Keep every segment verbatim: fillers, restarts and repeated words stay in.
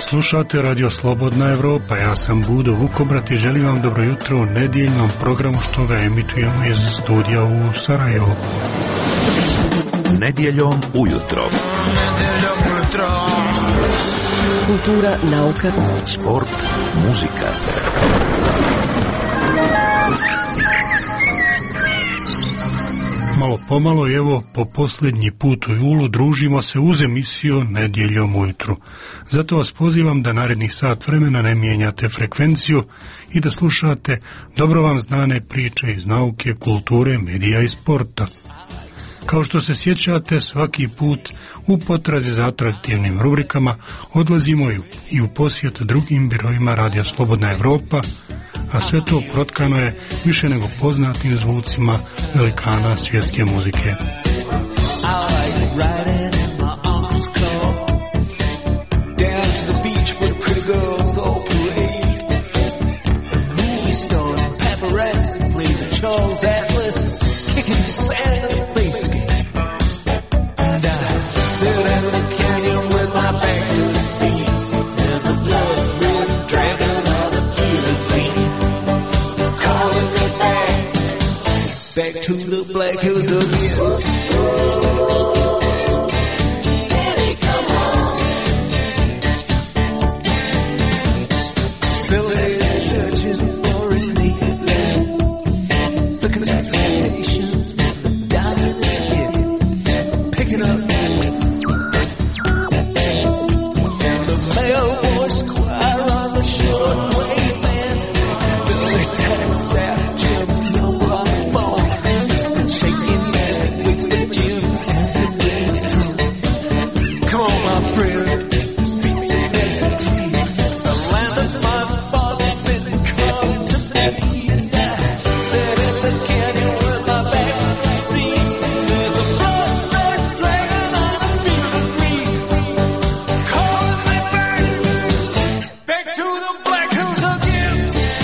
Slušate Radio Slobodna Evropa, ja sam Budo Vukobrat i želim vam dobro jutro u nedjeljnom programu što ga emitujemo iz studija u Sarajevu. Nedjeljom ujutro. Nedjeljom ujutro. Kultura, nauka, sport, muzika. Malo pomalo, evo, po posljednji put u julu družimo se uz emisiju Nedjeljom ujutru. Zato vas pozivam da narednih sat vremena ne mijenjate frekvenciju i da slušate dobro vam znane priče iz nauke, kulture, medija i sporta. Kao što se sjećate, svaki put u potrazi za atraktivnim rubrikama odlazimo i u posjet drugim biroima Radija Slobodna Evropa, a sve to protkano je više nego poznatim zvucima velikana svjetske muzike. Back to the Black Hills again. Daddy, come on. Billy is searching for his native land. Looking at the stations with the diamond in his skin. Picking up. And the male voice choir on the shortwave band. Billy taps out Jim's number on the phone. Shaking as he waits for Jim's answer ringtone. Come on, my friend, speak to me, please. The land of my fathers is calling to me, and I said in the canyon with my back to the sea. There's a blood red dragon on a field of green, calling me back, back to the Black Hills again.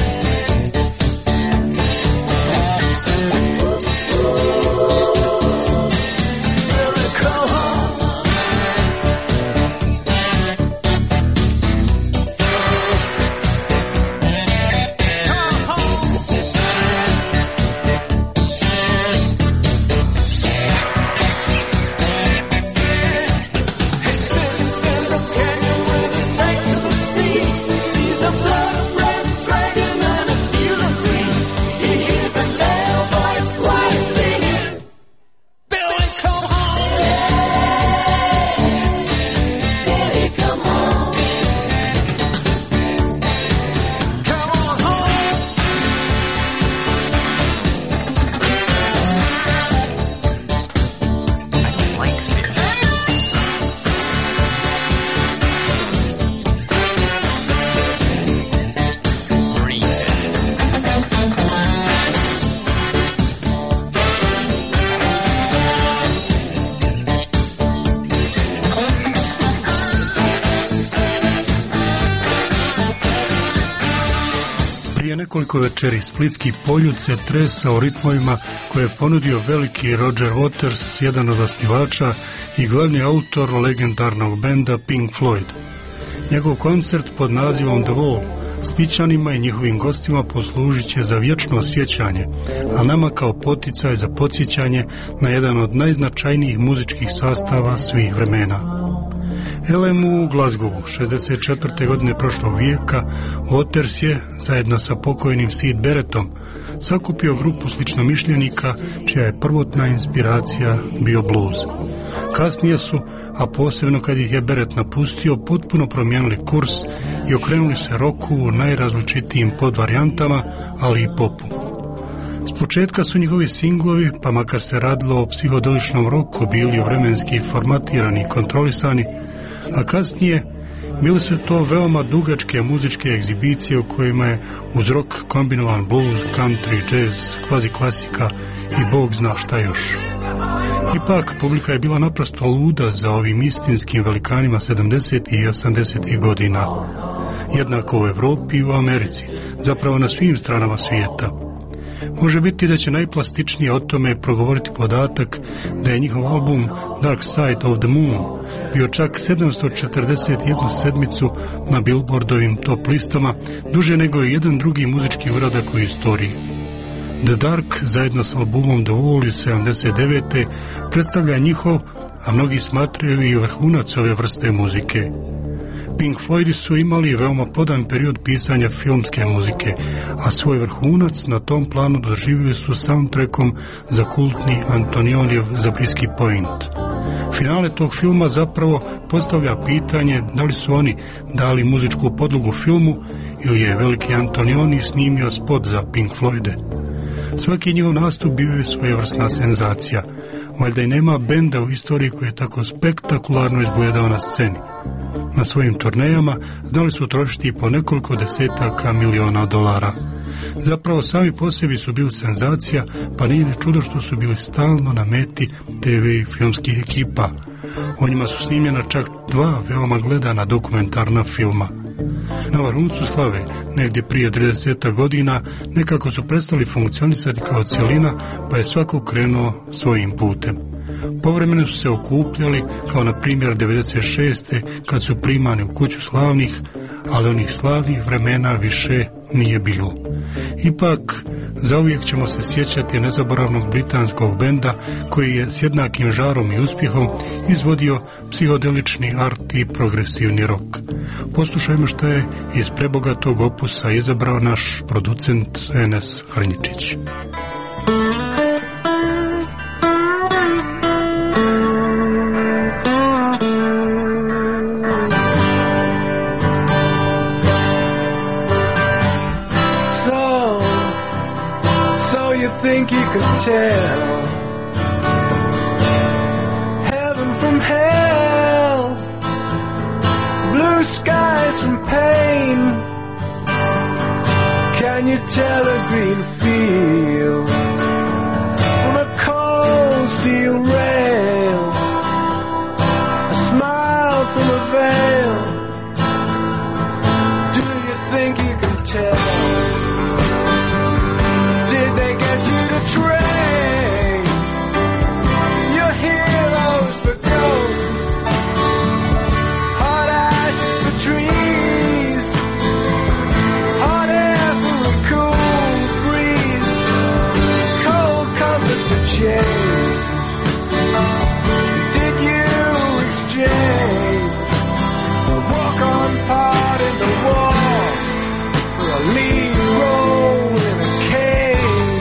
Nekoliko večeri splitski poljud se tresao ritmovima koje je ponudio veliki Roger Waters, jedan od osnivača i glavni autor legendarnog benda Pink Floyd. Njegov koncert pod nazivom The Wall Splićanima i njihovim gostima poslužit će za vječno sjećanje, a nama kao poticaj za podsjećanje na jedan od najznačajnijih muzičkih sastava svih vremena. L M u Glasgowu šezdeset četvrte godine prošlog vijeka Waters je, zajedno sa pokojnim Sid Barrettom, sakupio grupu sličnomišljenika čija je prvotna inspiracija bio blues. Kasnije su, a posebno kad ih je Barrett napustio, potpuno promijenili kurs i okrenuli se roku u najrazličitijim podvarijantama, ali i popu. S početka su njihovi singlovi, pa makar se radilo o psihodeličnom roku, bili vremenski formatirani i kontrolisani, a kasnije bile su to veoma dugačke muzičke egzibicije u kojima je uz rock kombinovan blues, country, jazz, kvazi klasika i bog zna šta još. Ipak, publika je bila naprosto luda za ovim istinskim velikanima sedamdesetih i osamdesetih godina. Jednako u Evropi i u Americi, zapravo na svim stranama svijeta. Može biti da će najplastičnije o tome progovoriti podatak da je njihov album Dark Side of the Moon bio čak sedamsto četrdeset jednu sedmicu na Billboardovim top listama, duže nego je jedan drugi muzički uradak u istoriji. The Dark zajedno s albumom The Wall iz sedamdeset devete predstavlja njihov, a mnogi smatraju i vrhunac ove vrste muzike. Pink Floydi su imali veoma plodan period pisanja filmske muzike, a svoj vrhunac na tom planu doživjeli su soundtrackom za kultni Antonionijev Zabriskie Point. Finale tog filma zapravo postavlja pitanje da li su oni dali muzičku podlogu filmu ili je veliki Antonioni snimio spot za Pink Floyde. Svaki njihov nastup bio je svojevrsna senzacija, valjda i nema benda u istoriji koji je tako spektakularno izgledao na sceni. Na svojim turnejama znali su trošiti po nekoliko desetaka miliona dolara. Zapravo sami po sebi su bili senzacija, pa nije ni čudo što su bili stalno na meti te ve i filmskih ekipa. O njima su snimljena čak dva veoma gledana dokumentarna filma. Na vrhuncu slave, negdje prije trideset godina, nekako su prestali funkcionisati kao cjelina, pa je svako krenuo svojim putem. Povremeno su se okupljali, kao na primjer devedeset šeste kad su primani u kuću slavnih, ali onih slavnih vremena više nije bilo. Ipak, zauvijek ćemo se sjećati nezaboravnog britanskog benda koji je s jednakim žarom i uspjehom izvodio psihodelični art i progresivni rock. Poslušajmo što je iz prebogatog opusa izabrao naš producent Enes Hrnjičić. Think you could tell heaven from hell, blue skies from pain. Can you tell a green field from a cold steel rail, a smile from a veil? Do you think you can tell? Train your heroes for ghosts, hot ashes for trees, hot air for a cool breeze, cold comfort for change. Did you exchange a walk-on part in the wall for a lead role in a cage?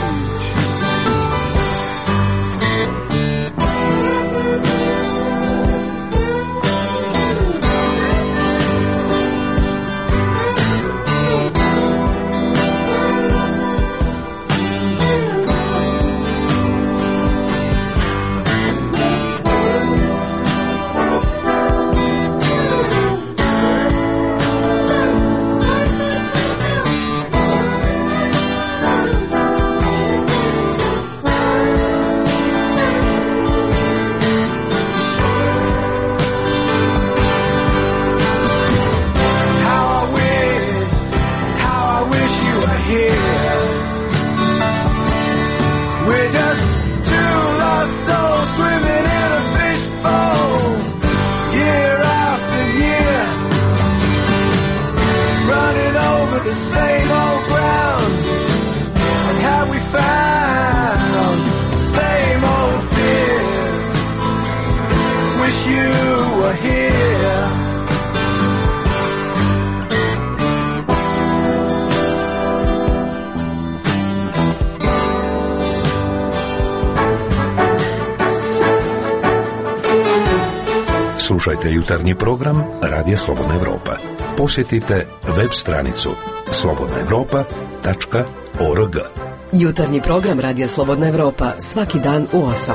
Slušajte jutarnji program Radija Slobodna Evropa. Posjetite web stranicu slobodna evropa tačka org. Jutarnji program Radija Slobodna Evropa svaki dan u osam.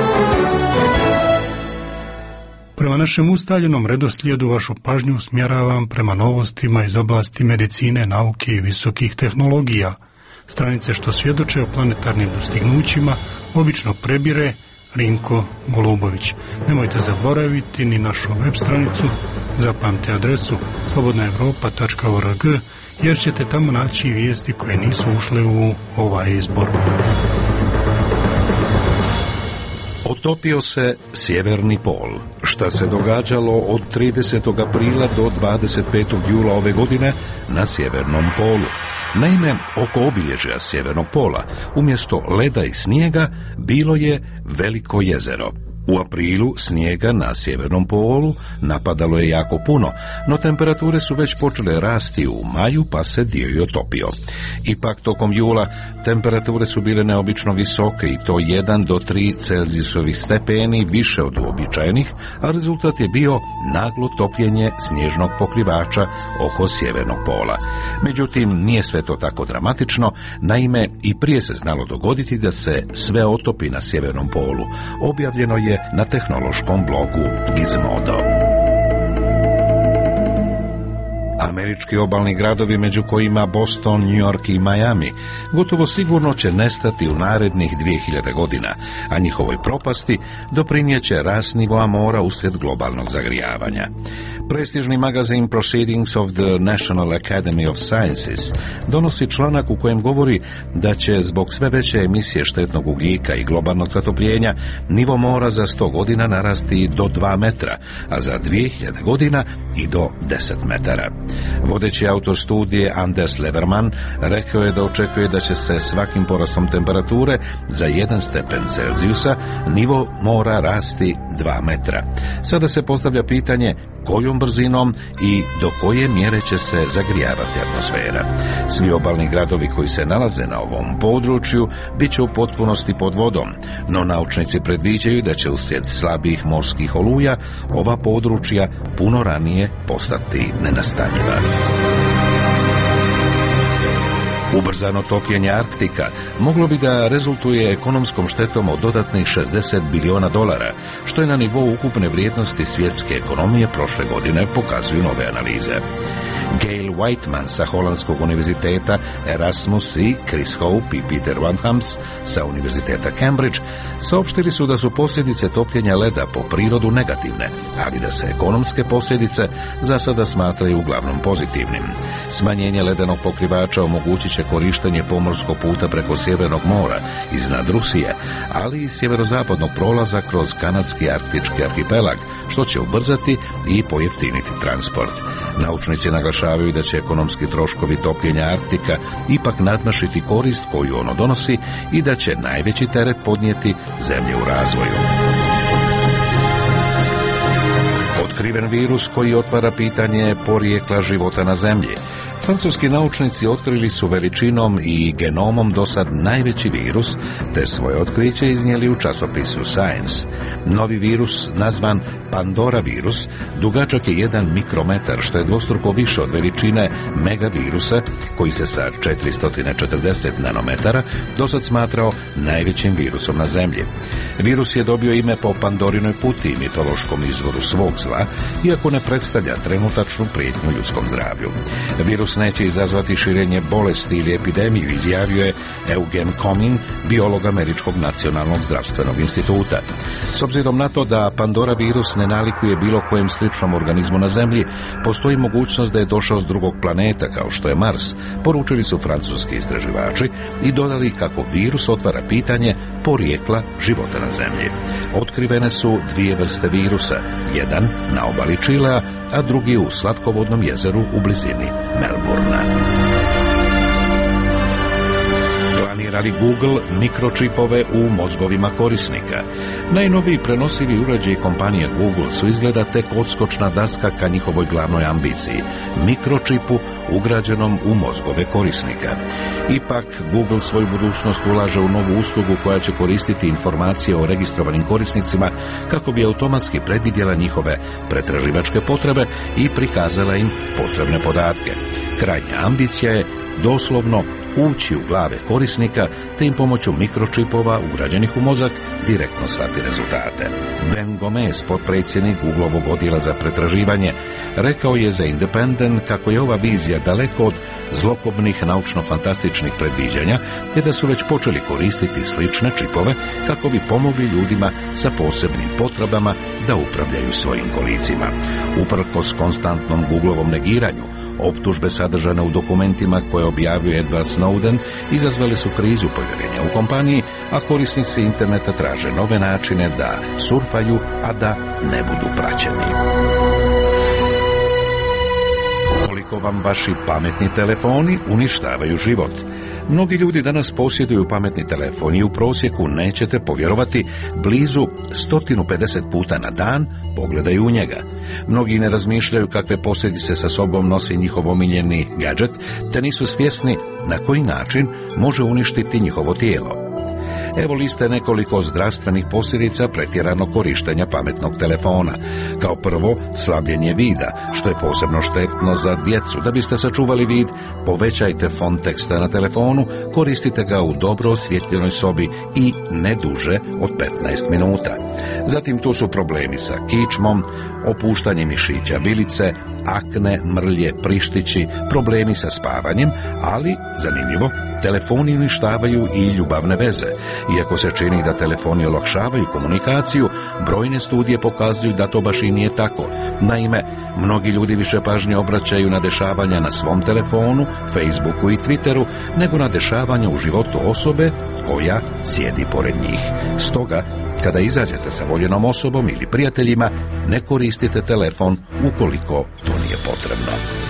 Prema našem ustaljenom redoslijedu vašu pažnju usmjeravam prema novostima iz oblasti medicine, nauke i visokih tehnologija. Stranice što svjedoče o planetarnim dostignućima obično prebire Rinko Golubović. Nemojte zaboraviti ni našu web stranicu, zapamte adresu slobodna evropa tačka org, jer ćete tamo naći vijesti koje nisu ušle u ovaj izbor. Otopio se Sjeverni pol. Šta se događalo od tridesetog aprila do dvadeset petog jula ove godine na Sjevernom polu? Naime, oko obilježja Sjevernog pola, umjesto leda i snijega, bilo je veliko jezero. U aprilu snijega na Sjevernom polu napadalo je jako puno, no temperature su već počele rasti u maju, pa se dio i otopio. Ipak tokom jula temperature su bile neobično visoke i to jedan do tri Celzijusovih stepeni više od uobičajenih, a rezultat je bio naglo topljenje snježnog pokrivača oko Sjevernog pola. Međutim, nije sve to tako dramatično, naime i prije se znalo dogoditi da se sve otopi na Sjevernom polu. Objavljeno je na tehnološkom blogu Gizmodo. Američki obalni gradovi, među kojima Boston, New York i Miami, gotovo sigurno će nestati u narednih dvije hiljade godina, a njihovoj propasti doprinjeće rast nivoa mora uslijed globalnog zagrijavanja. Prestižni magazin Proceedings of the National Academy of Sciences donosi članak u kojem govori da će zbog sve veće emisije štetnog ugljika i globalnog zatopljenja nivo mora za sto godina narasti do dva metra, a za dvije hiljade godina i do deset metara. Vodeći autor studije Anders Leverman rekao je da očekuje da će se svakim porastom temperature za jedan stepen Celzijusa nivo mora rasti dva metra. Sada se postavlja pitanje kojom brzinom i do koje mjere će se zagrijavati atmosfera. Svi obalni gradovi koji se nalaze na ovom području bit će u potpunosti pod vodom, no naučnici predviđaju da će uslijed slabih morskih oluja ova područja puno ranije postati nenastanjiva. Ubrzano topljenje Arktika moglo bi da rezultuje ekonomskom štetom od dodatnih šezdeset biliona dolara, što je na nivou ukupne vrijednosti svjetske ekonomije prošle godine, pokazuju nove analize. Gail Whiteman sa Holandskog univerziteta Erasmus i Chris Hope i Peter Wanhams sa univerziteta Cambridge saopštili su da su posljedice topljenja leda po prirodu negativne, ali da se ekonomske posljedice za sada smatraju uglavnom pozitivnim. Smanjenje ledenog pokrivača omogućit će korištenje pomorskog puta preko Sjevernog mora iznad Rusije, ali i sjeverozapadnog prolaza kroz kanadski arktički arhipelag, što će ubrzati i pojeftiniti transport. Naučnici naglašavaju da će ekonomski troškovi topljenja Arktika ipak nadmašiti korist koju ono donosi i da će najveći teret podnijeti zemlje u razvoju. Otkriven virus koji otvara pitanje porijekla života na zemlji. Francuski naučnici otkrili su veličinom i genomom dosad najveći virus, te svoje otkriće iznijeli u časopisu Science. Novi virus, nazvan Pandora virus, dugačak je jedan mikrometar, što je dvostruko više od veličine megavirusa, koji se sa četiristo četrdeset nanometara dosad smatrao najvećim virusom na zemlji. Virus je dobio ime po Pandorinoj puti, mitološkom izvoru svog zla, iako ne predstavlja trenutačnu prijetnju ljudskom zdravlju. Virus neće izazvati širenje bolesti ili epidemiju, izjavio je Eugen Comyn, biolog Američkog nacionalnog zdravstvenog instituta. S obzirom na to da Pandora virus ne nalikuje bilo kojem sličnom organizmu na zemlji, postoji mogućnost da je došao s drugog planeta, kao što je Mars, poručili su francuski istraživači i dodali kako virus otvara pitanje porijekla života na zemlji. Otkrivene su dvije vrste virusa, jedan na obali Čilea, a drugi u slatkovodnom jezeru u blizini Melbourna. Planirali Google mikročipove u mozgovima korisnika. Najnoviji prenosivi uređaji kompanije Google su izgleda tek odskočna daska ka njihovoj glavnoj ambiciji, mikročipu ugrađenom u mozgove korisnika. Ipak, Google svoju budućnost ulaže u novu uslugu koja će koristiti informacije o registrovanim korisnicima kako bi automatski predvidjela njihove pretraživačke potrebe i prikazala im potrebne podatke. Krajnja ambicija je doslovno ući u glave korisnika te im pomoću mikročipova ugrađenih u mozak direktno slati rezultate. Ben Gomez, potpredsjednik Googlovog odjela za pretraživanje, rekao je za Independent kako je ova vizija daleko od zlokobnih naučno-fantastičnih predviđanja, te da su već počeli koristiti slične čipove kako bi pomogli ljudima sa posebnim potrebama da upravljaju svojim kolicima. Uprkos konstantnom Googlovom negiranju, optužbe sadržane u dokumentima koje objavljuje Edward Snowden izazvali su krizu povjerenja u kompaniji, a korisnici interneta traže nove načine da surfaju, a da ne budu praćeni. Koliko vam vaši pametni telefoni uništavaju život? Mnogi ljudi danas posjeduju pametni telefon i u prosjeku, nećete povjerovati, blizu sto pedeset puta na dan pogledaju u njega. Mnogi ne razmišljaju kakve posljedice sa sobom nosi njihov omiljeni gadget, te nisu svjesni na koji način može uništiti njihovo tijelo. Evo liste nekoliko zdravstvenih posljedica pretjeranog korištenja pametnog telefona. Kao prvo, slabljenje vida, što je posebno štetno za djecu. Da biste sačuvali vid, povećajte font teksta na telefonu, koristite ga u dobro osvjetljenoj sobi i ne duže od petnaest minuta. Zatim tu su problemi sa kičmom, opuštanje mišića vilice, akne, mrlje, prištići, problemi sa spavanjem, ali, zanimljivo, telefoni uništavaju i ljubavne veze. Iako se čini da telefoni olakšavaju komunikaciju, brojne studije pokazuju da to baš i nije tako. Naime, mnogi ljudi više pažnje obraćaju na dešavanja na svom telefonu, Facebooku i Twitteru, nego na dešavanja u životu osobe koja sjedi pored njih. Stoga, kada izađete sa voljenom osobom ili prijateljima, ne koristite telefon ukoliko to nije potrebno.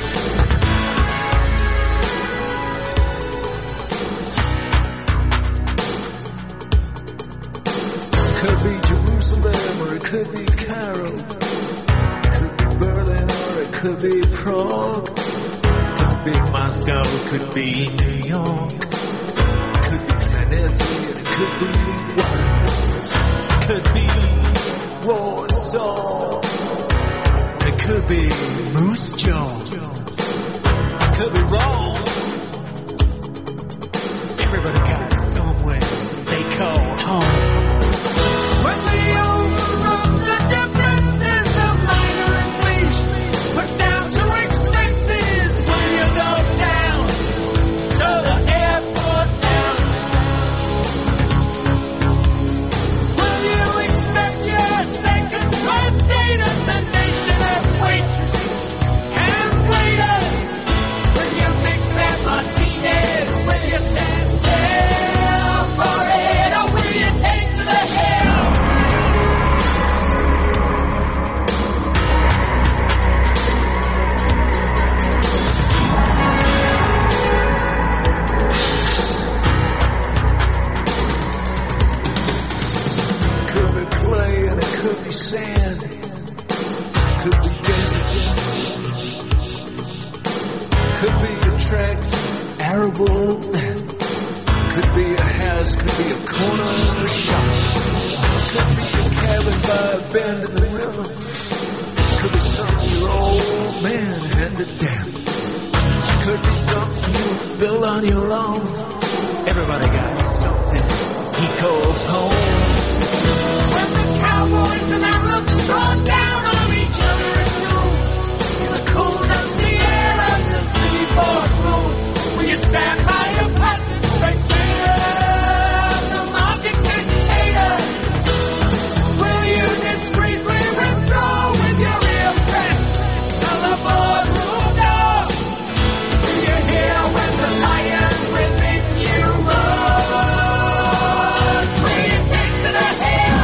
Could be Jerusalem or it could be Cairo. Could be Berlin or it could be Prague. Could be Moscow, it could be New York. Could be Tennessee, it could be Wales. Could be Warsaw. It could be Moose Jaw. It could be wrong. Everybody got somewhere they call home. When we overrun the differences of minor English, put down to expenses, will you go down to the airport now? Will you accept your second class status, a nation of waitresses and waiters? Will you mix that martinis? Will you stand still for it, or will you take to the hill? Could be clay and it could be sand. Could be desert. Could be a tract, arable land. Could be a house, could be a corner of a shop. Could be a cabin by a bend in the river. Could be something your old man handed down. Could be something you built on your own. Everybody got something he calls home. When the cowboys and Arabs draw down on each other at noon, in the cool dusty air of the seaboard room, will you stand by your passive spectator, the market dictator? Will you discreetly withdraw with your real friend to the boardroom door? Will you hear when the lion within you roars? Will you take to the hill?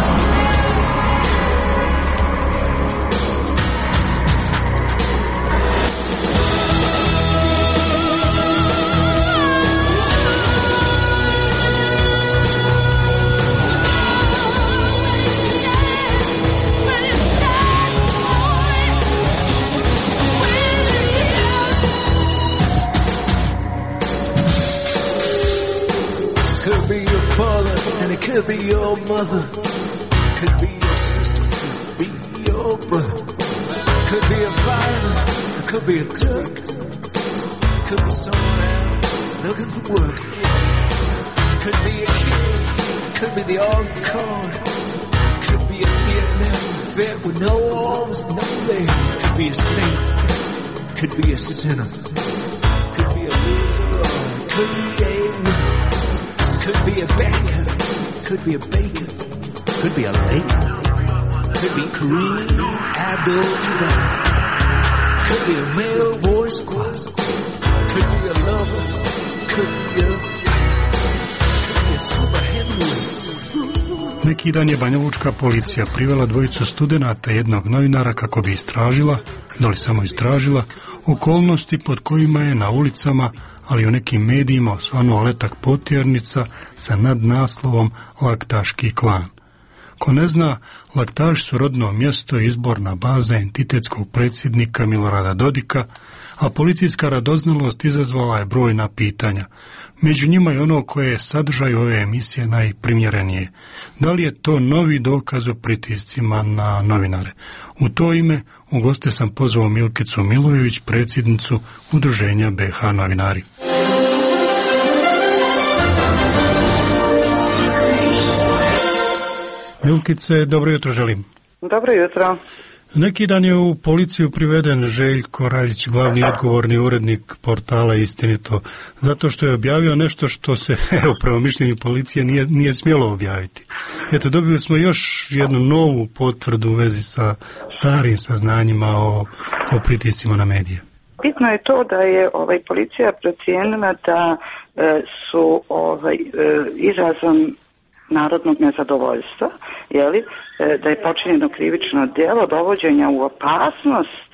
Could be your father, and it could be your mother. Could be your sister, could be your brother. Could be a fireman, it could be a Turk. Could be someone else looking for work. Could be a kid, could be the encore, could be a Vietnam vet with no arms, no legs. Could be a saint, could be a sinner, could be a loser, could be a winner, could be a banker, could be a baker, could be a lady, could be Kareem Abdul-Jabbar, could be a male voice squad, could be a lover, could be a Neki dan je banjalučka policija privela dvojicu studenata i jednog novinara kako bi istražila, da li samo istražila, okolnosti pod kojima je na ulicama, ali u nekim medijima osvanuo letak potjernica sa nadnaslovom Laktaški klan. Ko ne zna, Laktaši su rodno mjesto i izborna baza entitetskog predsjednika Milorada Dodika, a policijska radoznalost izazvala je brojna pitanja. Među njima je ono koje je sadržaj ove emisije najprimjerenije. Da li je to novi dokaz o pritiscima na novinare? U to ime u goste sam pozvao Milkicu Milojević, predsjednicu Udruženja B H Novinari. Milkice, dobro jutro želim. Dobro jutro. Neki dan je u policiju priveden Željko Raljić, glavni odgovorni urednik portala Istinito, zato što je objavio nešto što se, evo, prema mišljenju policije nije, nije smjelo objaviti. Eto, dobili smo još jednu novu potvrdu u vezi sa starim saznanjima o, o pritiscima na medije. Bitno je to da je ovaj policija procijenila da e, su ovaj, e, izrazom narodnog nezadovoljstva, jeli, da je počinjeno krivično djelo dovođenja u opasnost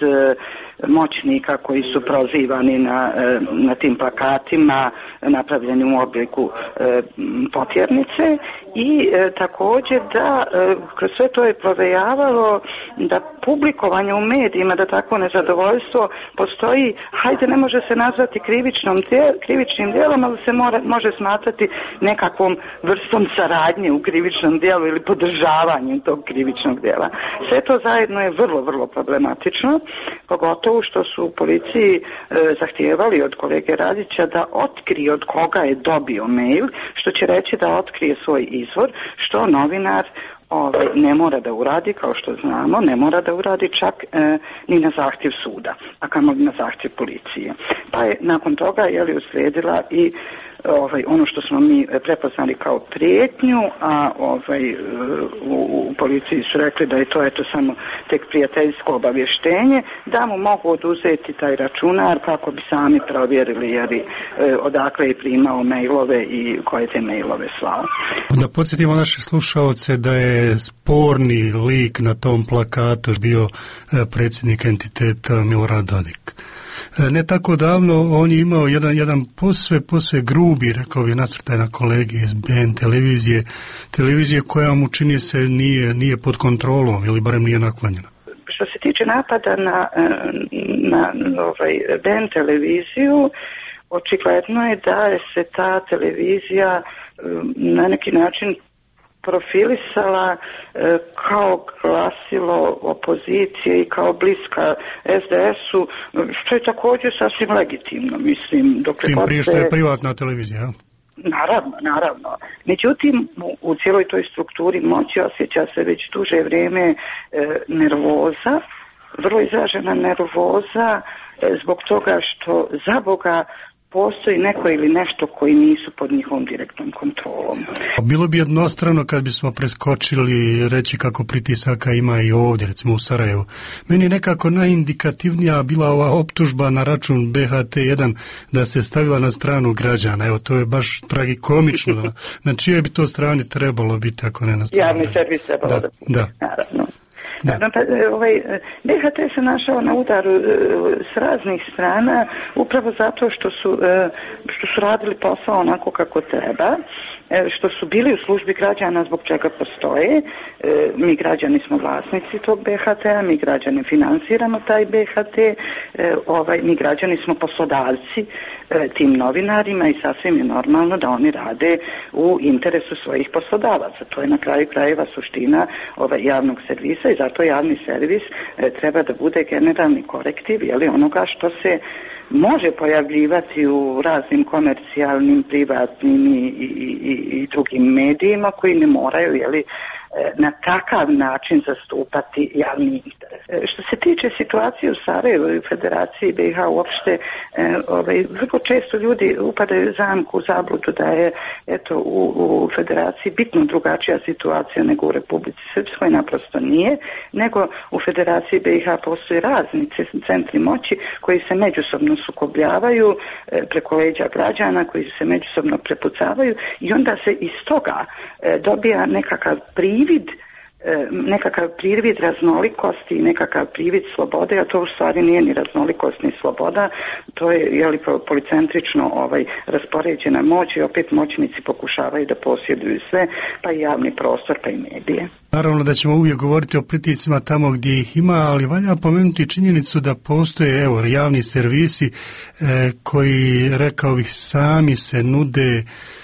moćnika koji su prozivani na, na tim plakatima napravljenim u obliku e, potjernice i e, također da e, kroz sve to je provejavalo da publikovanje u medijima, da takvo nezadovoljstvo postoji, hajde ne može se nazvati krivičnom djel, krivičnim djelom, ali se mora, može smatrati nekakvom vrstom saradnje u krivičnom djelu ili podržavanjem tog krivičnog djela. Sve to zajedno je vrlo, vrlo problematično, pogotovo što su u policiji e, zahtijevali od kolege Radića da otkrije od koga je dobio mail, što će reći da otkrije svoj izvor, što novinar ovaj, ne mora da uradi, kao što znamo, ne mora da uradi čak e, ni na zahtjev suda, a kamoli na zahtjev policije. Pa je nakon toga je li uslijedila i ovaj, ono što smo mi prepoznali kao prijetnju, a ovaj, u, u policiji su rekli da je to eto samo tek prijateljsko obavještenje, da mu mogu oduzeti taj računar kako bi sami provjerili jer i, e, odakle je primao mailove i koje te mailove slao. Da podsjetimo naše slušaoce da je sporni lik na tom plakatu bio predsjednik entiteta Milorad Dodik. Ne tako davno on je imao jedan, jedan posve, posve grubi, rekao bi, nasrtaj na kolege iz B N televizije, televizije koja mu čini se nije, nije pod kontrolom ili barem nije naklonjena. Što se tiče napada na, na, na ovaj B N televiziju, očigledno je da je se ta televizija na neki način profilisala e, kao glasilo opozicije i kao bliska S D S-u, što je također sasvim legitimno, mislim. Tim prije što je privatna televizija, ja? Naravno, naravno. Međutim, u, u cijeloj toj strukturi moći osjeća se već duže vrijeme e, nervoza, vrlo izražena nervoza e, zbog toga što za Boga postoji neko ili nešto koji nisu pod njihovom direktnom kontrolom. Bilo bi jednostrano kad bismo preskočili reći kako pritisaka ima i ovdje, recimo u Sarajevu. Meni je nekako najindikativnija bila ova optužba na račun B H T jedan da se stavila na stranu građana. Evo, to je baš tragikomično. Na, na čijoj bi to strani trebalo biti ako ne na stranu? Javni servis trebalo da, da, da. Naravno. Da. Ovaj, B H T se našao na udaru e, s raznih strana upravo zato što su, e, što su radili posao onako kako treba, e, što su bili u službi građana zbog čega postoje. E, mi građani smo vlasnici tog B H T-a, mi građani financiramo taj B H T, e, ovaj, mi građani smo poslodavci tim novinarima i sasvim je normalno da oni rade u interesu svojih poslodavaca. To je na kraju krajeva suština ovaj javnog servisa i zato javni servis treba da bude generalni korektiv jeli, onoga što se može pojavljivati u raznim komercijalnim, privatnim i, i, i, i drugim medijima koji ne moraju jeli, na takav način zastupati javni interes. Što se tiče situacije u Sarajevu i u Federaciji B i H uopšte, ovaj, vrlo često ljudi upadaju u zamku, u zabludu da je eto, u, u Federaciji bitno drugačija situacija nego u Republici Srpskoj, naprosto nije, nego u Federaciji B i H postoje razni centri moći koji se međusobno sukobljavaju preko leđa građana, koji se međusobno prepucavaju i onda se iz toga dobija nekakav privid nekakav privid raznolikosti i nekakav privid slobode, a to u stvari nije ni raznolikost ni sloboda, to je jeli, policentrično ovaj, raspoređena moć i opet moćnici pokušavaju da posjeduju sve, pa i javni prostor, pa i medije. Naravno da ćemo uvijek govoriti o pritiscima tamo gdje ih ima, ali valja pomenuti činjenicu da postoje evo, javni servisi e, koji, rekao bih, sami se nude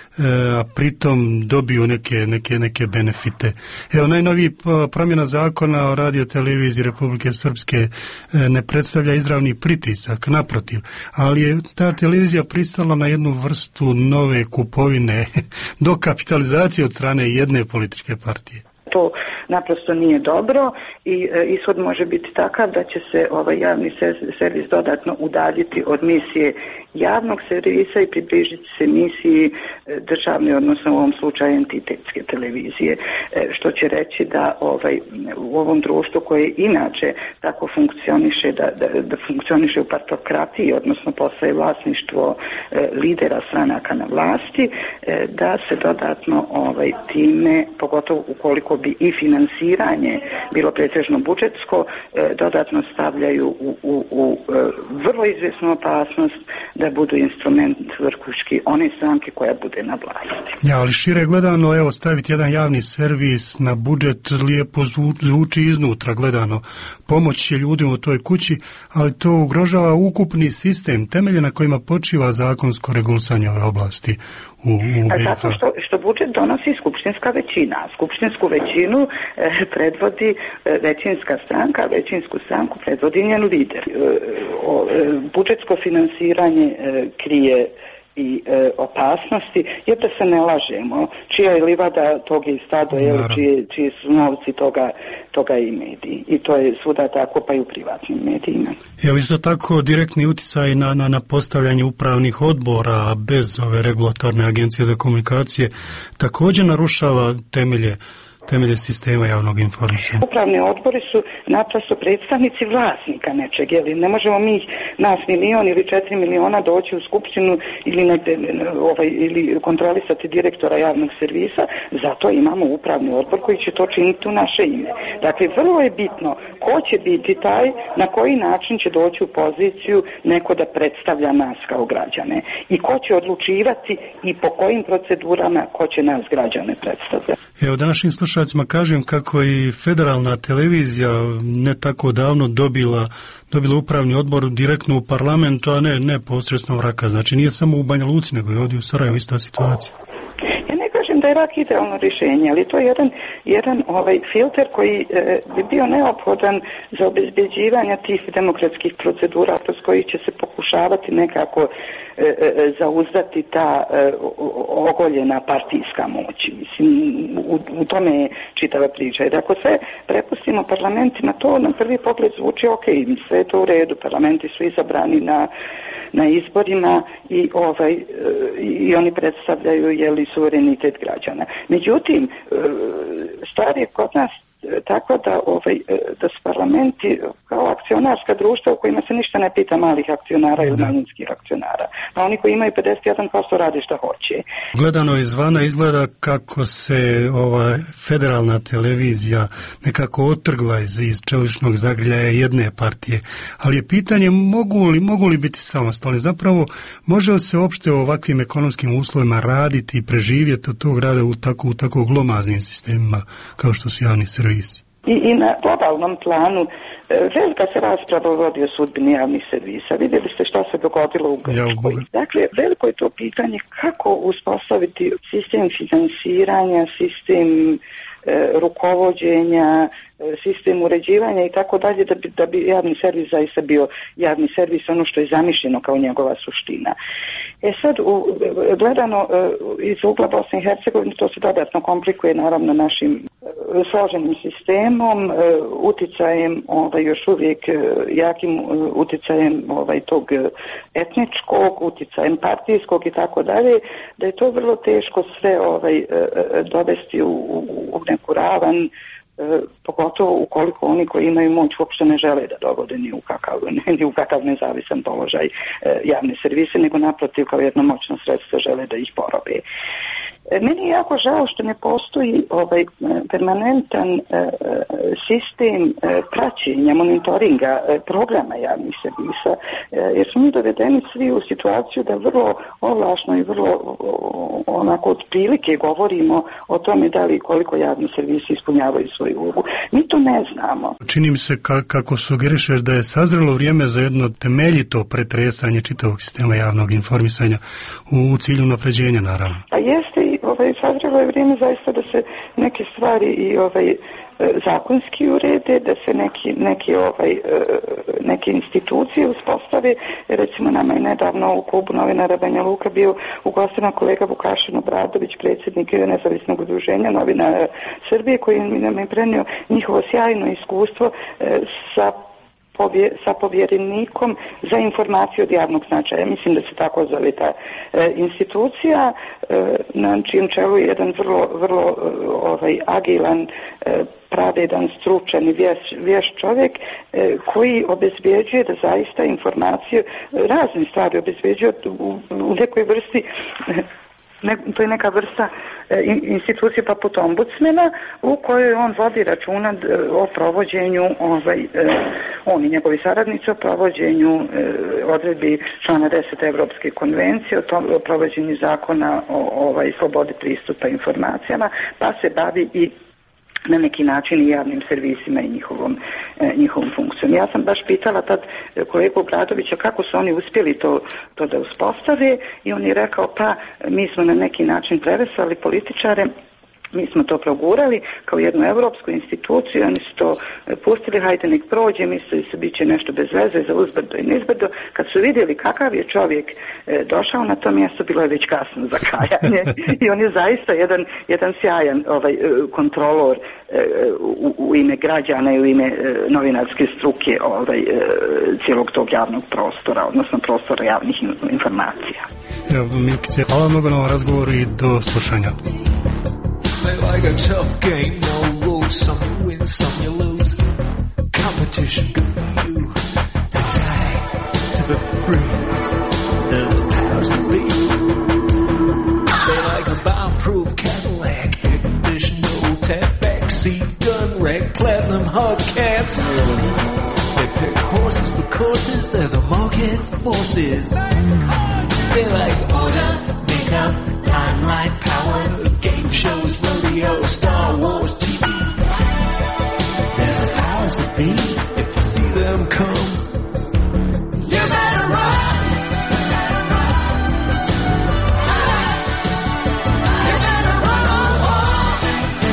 a pritom dobiju neke, neke, neke benefite. Evo, najnoviji promjena zakona o radioteleviziji Republike Srpske ne predstavlja izravni pritisak, naprotiv, ali je ta televizija pristala na jednu vrstu nove kupovine, dokapitalizacije od strane jedne političke partije. To naprosto nije dobro i e, ishod može biti takav da će se ovaj javni servis dodatno udaljiti od misije javnog servisa i približiti se misiji e, državne, odnosno u ovom slučaju entitetske televizije, e, što će reći da ovaj, u ovom društvu koje inače tako funkcioniše, da, da, da funkcioniše u partokratiji, odnosno postaje vlasništvo e, lidera stranaka na vlasti, e, da se dodatno ovaj, time, pogotovo ukoliko bi i finansiranje bilo pretežno budžetsko, e, dodatno stavljaju u, u, u e, vrlo izvjesnu opasnost da budu instrument vrhuški one stranke koja bude na vlasti. Ja, ali šire gledano, evo, staviti jedan javni servis na budžet lijepo zvuči iznutra gledano. Pomoć će ljudima u toj kući, ali to ugrožava ukupni sistem, temelje na kojima počiva zakonsko regulisanje ove oblasti. U, u A zato što, što budžet donosi skupštinska većina. Skupštinsku većinu e, predvodi e, većinska stranka, većinsku stranku predvodi njen lider. E, o, e, budžetsko finansiranje e, krije i e, opasnosti, jer da se ne lažemo, čija je livada, tog je i stado, je, čiji, čiji su novci toga, toga i mediji. I to je svuda tako, pa i u privatnim medijima. Evo isto tako direktni utjecaj na, na, na postavljanje upravnih odbora bez ove regulatorne agencije za komunikacije također narušava temelje temelje sistema javnog informisanja. Upravni odbori su naprosto predstavnici vlasnika nečeg, jer ne možemo mi nas milion ili četiri miliona doći u skupštinu ili negde ovaj, ili kontrolisati direktora javnog servisa, zato imamo upravni odbor koji će to činiti u naše ime. Dakle, vrlo je bitno ko će biti taj, na koji način će doći u poziciju neko da predstavlja nas kao građane i ko će odlučivati i po kojim procedurama ko će nas građane predstavljati. Evo, današnjim slušalcima kažem kako i federalna televizija ne tako davno dobila, dobila upravni odbor direktno u parlamentu, a ne, ne posredstvom Raka. Znači nije samo u Banja Luci, nego i ovdje u Sarajevu ista situacija. Ja ne kažem da je Rak idealno rješenje, ali to je jedan, jedan ovaj filter koji e, bi bio neophodan za obezbeđivanje tih demokratskih procedura kroz koji će se pokušavati nekako e, e, zauzdati ta e, ogoljena partijska moć. Mislim, u, u tome je čitava priča. Jer ako sve prepustimo parlamentima, to na prvi pogled zvuči ok, sve je to u redu, parlamenti su izabrani na na izborima i ovaj i oni predstavljaju jeli suverenitet građana. Međutim, stvar je kod nas tako da ovaj da su parlamenti kao akcionarska društva u kojima se ništa ne pita malih akcionara ili manjinskih akcionara. A oni koji imaju pedeset jedan posto rade šta hoće. Gledano izvana izgleda kako se ova federalna televizija nekako otrgla iz, iz čeličnog zagrljaja jedne partije. Ali je pitanje mogu li, mogu li biti samostalni? Zapravo, može li se uopšte u ovakvim ekonomskim uslovima raditi i preživjeti od tog rada u tako, u tako glomaznim sistemima kao što su javni servisi? I, I na globalnom planu e, velika se rasprava vodi o sudbini javnih servisa. Vidjeli ste šta se dogodilo u Grčkoj. Dakle, veliko je to pitanje kako uspostaviti sistem finansiranja, sistem e, rukovođenja, sistem uređivanja i tako dalje, da bi, da bi javni servis zaista bio javni servis, ono što je zamišljeno kao njegova suština. E sad, u, gledano iz ugla Bosne i Hercegovine, to se dodatno komplikuje naravno našim složenim sistemom, uticajem, ovaj, još uvijek jakim uticajem ovaj, tog etničkog, uticajem partijskog i tako dalje, da je to vrlo teško sve ovaj, dovesti u, u, u neku ravan, E, pogotovo ukoliko oni koji imaju moć uopšte ne žele da dovode ni u kakav, ni u kakav nezavisan položaj e, javne servise, nego naprotiv kao jedno moćno sredstvo žele da ih porobe. E, meni je jako žao što ne postoji ovaj permanentan e, sistem e, praćenja, monitoringa e, programa javnih servisa, e, jer smo mi dovedeni svi u situaciju da vrlo ovlašno i vrlo o, onako od prilike govorimo o tome da li koliko javni servisi ispunjavaju svoju ulogu. Mi to ne znamo. Čini mi se ka, kako sugerišeš da je sazrelo vrijeme za jedno temeljito pretresanje čitavog sistema javnog informisanja u cilju unapređenja, naravno. Pa jeste i ovaj, sazrelo je vrijeme zaista da se neke stvari i ovaj zakonski urede, da se neki, neki ovaj, neke institucije uspostave. Recimo nama je nedavno u klubu novinara Banja Luka bio ugostena kolega Vukašin Obradović, predsjednik nezavisnog udruženja novinara Srbije, koji nam je prenio njihovo sjajno iskustvo sa Povje, sa povjerenikom za informaciju od javnog značaja. Mislim da se tako zove ta e, institucija, e, na čijem čelu je jedan vrlo, vrlo e, ovaj, agilan, e, pravedan, stručan i vješ, vješ čovjek e, koji obezbjeđuje da zaista informacije, razne stvari obezbjeđuje u, u nekoj vrsti Ne, to je neka vrsta e, institucije poput ombudsmena u kojoj on vodi računa o provođenju ovaj, e, on i njegovi saradnici o provođenju e, odredbi člana deset Evropske konvencije o, to, o provođenju zakona o ovaj, slobodi pristupa informacijama, pa se bavi i na neki način i javnim servisima i njihovom, e, njihovom funkcijom. Ja sam baš pitala tad kolegu Obradovića kako su oni uspjeli to, to da uspostave i on je rekao pa mi smo na neki način preveslali političare, mi smo to progurali kao jednu europsku instituciju, oni su to pustili, hajde nek prođe, mislili su bit će nešto bez veze za uzbrdo i nizbrdo. Kad su vidjeli kakav je čovjek e, došao na to mjesto, bilo je već kasno za kajanje i on je zaista jedan, jedan sjajan ovaj, kontrolor e, u, u ime građana i u ime e, novinarske struke ovaj, e, cijelog tog javnog prostora, odnosno prostora javnih informacija. Evo, Milkice, hvala mnogo na ovom razgovoru i do slušanja. Play like a tough game, no rules. Some you win, some you lose. Competition good for you to die, to be free. The powers that be. They like a bomb-proof Cadillac, air conditioned old tap backseat gun rack, platinum hubcaps. They pick horses for courses, they're the market forces. They like order, makeup, limelight, power, game shows, rodeo, Star Wars, T V. They're the powers that be. If you see them come, you better run. You better run on home.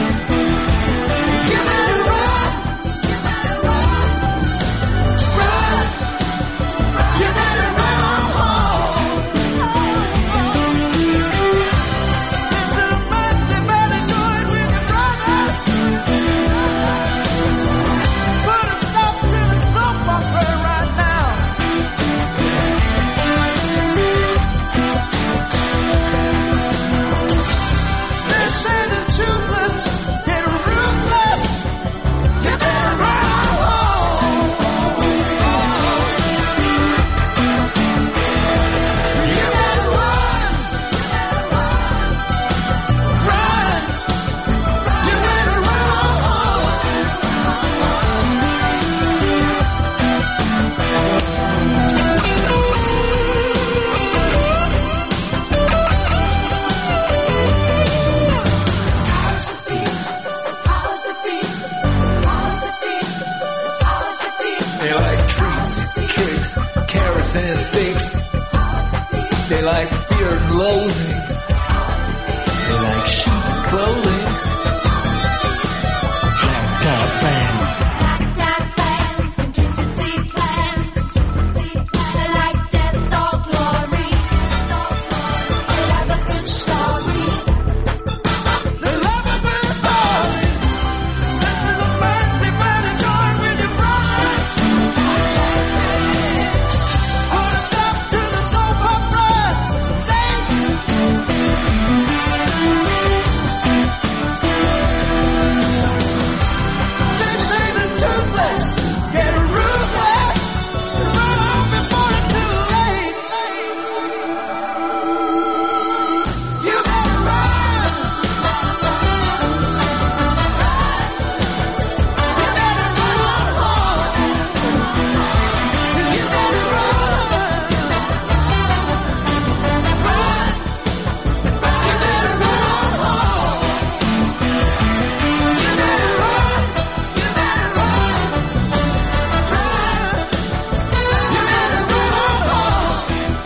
You better run. You better run. Run. You better run on home. Sister Mercy, better join with your brothers. Put a stop sand sticks. They like fear and loathing. They like sheep's clothing. Ragtime band. Ragtime bands, contingency plans. They like death or glory. They love a good story. They love a good story. Send me the mercy, better join with your brothers. Put a stop to the soap opera state. They say the toothless get ruthless. Run on before it's too late. You better run. You better run hard. You better run. Run. You better run hard. You better run. You better run. Run. You better run hard.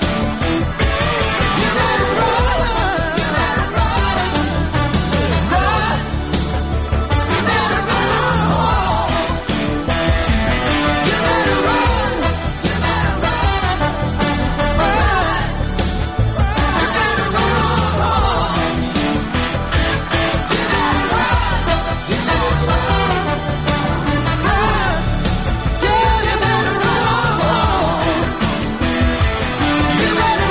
You better run. You better run. Run. You better run hard. You better run. You better run. Run. You better run hard. You better run. You better run. Run. Yeah, you better run hard. You better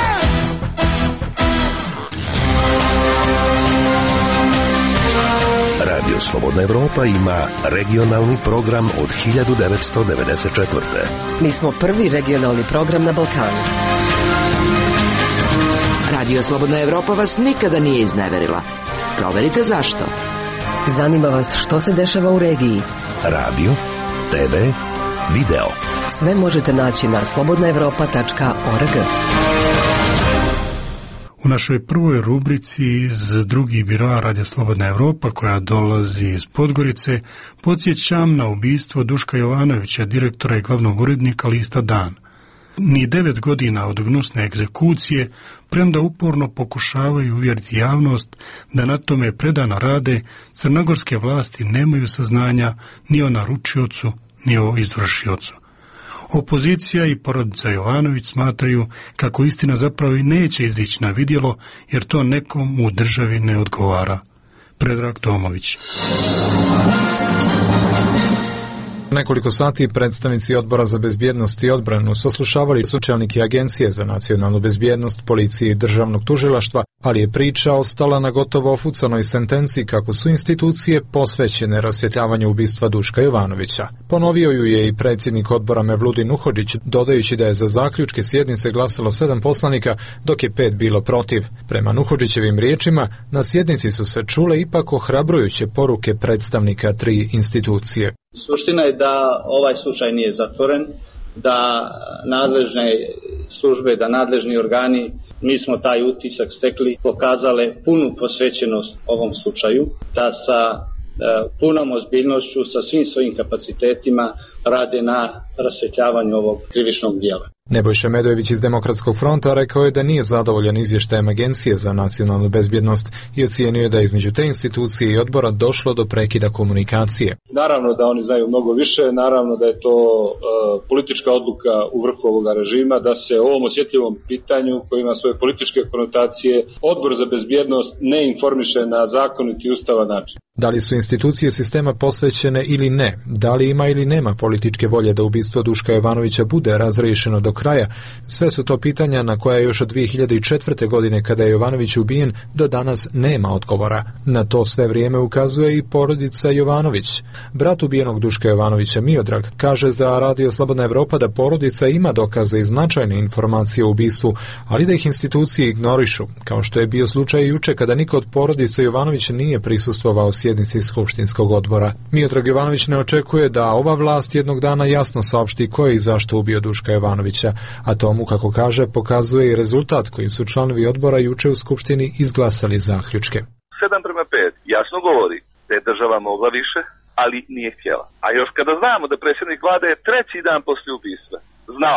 run. Radio Slobodna Evropa ima regionalni program od hiljadu devetsto devedeset četvrte. Mi smo prvi regionalni program na Balkanu. Radio Slobodna Evropa vas nikada nije izneverila. Proverite zašto. Zanima vas što se dešava u regiji? Radio, te ve, video. Sve možete naći na slobodna evropa tačka org. U našoj prvoj rubrici iz drugih biroa Radija Slobodna Evropa, koja dolazi iz Podgorice, podsjećam na ubistvo Duška Jovanovića, direktora i glavnog urednika lista Dan. Ni devet godina od gnusne egzekucije, premda uporno pokušavaju uvjeriti javnost da na tome predano rade, crnogorske vlasti nemaju saznanja ni o naručiocu, ni o izvršiocu. Opozicija i porodica Jovanović smatraju kako istina zapravo i neće izići na vidjelo, jer to nekom u državi ne odgovara. Predrag Tomović. Nekoliko sati predstavnici Odbora za bezbjednost i odbranu saslušavali su čelnike Agencije za nacionalnu bezbjednost, policije i državnog tužilaštva, ali je priča ostala na gotovo ofucanoj sentenciji kako su institucije posvećene rasvjetljavanju ubistva Duška Jovanovića. Ponovio ju je i predsjednik odbora Mevludin Uhodžić, dodajući da je za zaključke sjednice glasalo sedam poslanika, dok je pet bilo protiv. Prema Uhodžićevim riječima, na sjednici su se čule ipak ohrabrujuće poruke predstavnika tri institucije. Suština je da ovaj slučaj nije zatvoren, da nadležne službe, da nadležni organi, mi smo taj utisak stekli, pokazale punu posvećenost ovom slučaju, da sa e, punom ozbiljnošću, sa svim svojim kapacitetima rade na rasvjetljavanju ovog krivičnog djela. Nebojša Medojević iz Demokratskog fronta rekao je da nije zadovoljan izvještajem Agencije za nacionalnu bezbjednost i ocijenio je da između te institucije i odbora došlo do prekida komunikacije. Naravno da oni znaju mnogo više, naravno da je to e, politička odluka u vrhu ovoga režima, da se o ovom osjetljivom pitanju koji ima svoje političke konotacije Odbor za bezbjednost ne informiše na zakonit i ustavan način. Da li su institucije sistema posvećene ili ne? Da li ima ili nema političke volje da ubistvo Duška Jovanovića bude razriješeno do kraja? Sve su to pitanja na koja još od dvije hiljade četvrte. godine, kada je Jovanović ubijen, do danas nema odgovora. Na to sve vrijeme ukazuje i porodica Jovanović. Brat ubijenog Duška Jovanovića, Miodrag, kaže za Radio Slobodna Evropa da porodica ima dokaze i značajne informacije o ubistvu, ali da ih institucije ignorišu, kao što je bio slučaj juče kada niko od porodice Jovanovića nije prisustvovao sjednici skupštinskog odbora. Miodrag Jovanović ne očekuje da ova vlast jednog dana jasno saopšti ko je i zašto ubio Duška Jovanovića, a tomu, kako kaže, pokazuje i rezultat koji su članovi odbora juče u skupštini izglasali zaključke. sedam prema pet jasno govori da je država mogla više, ali nije htjela. A još kada znamo da predsjednik vlade je treći dan poslije ubistva znao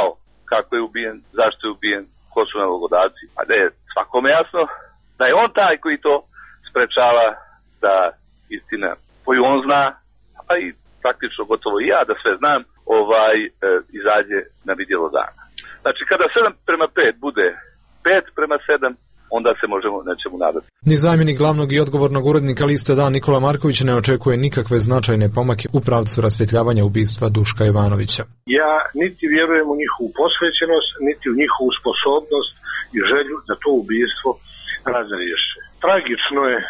kako je ubijen, zašto je ubijen, ko su nalogodavci, a da je svakome jasno da je on taj koji to sprečava da istina koju on zna, a i praktično gotovo i ja da sve znam, ovaj e, izađe na vidjelo dana. Znači kada sedam prema pet bude pet prema sedam, onda se možemo nečemu nadati. Ni zamjenik glavnog i odgovornog urednika liste Dan Nikola Marković ne očekuje nikakve značajne pomake u pravcu rasvjetljavanja ubistva Duška Jovanovića. Ja niti vjerujem u njihovu posvećenost, niti u njihovu sposobnost i želju da to ubistvo razriješe. Tragično je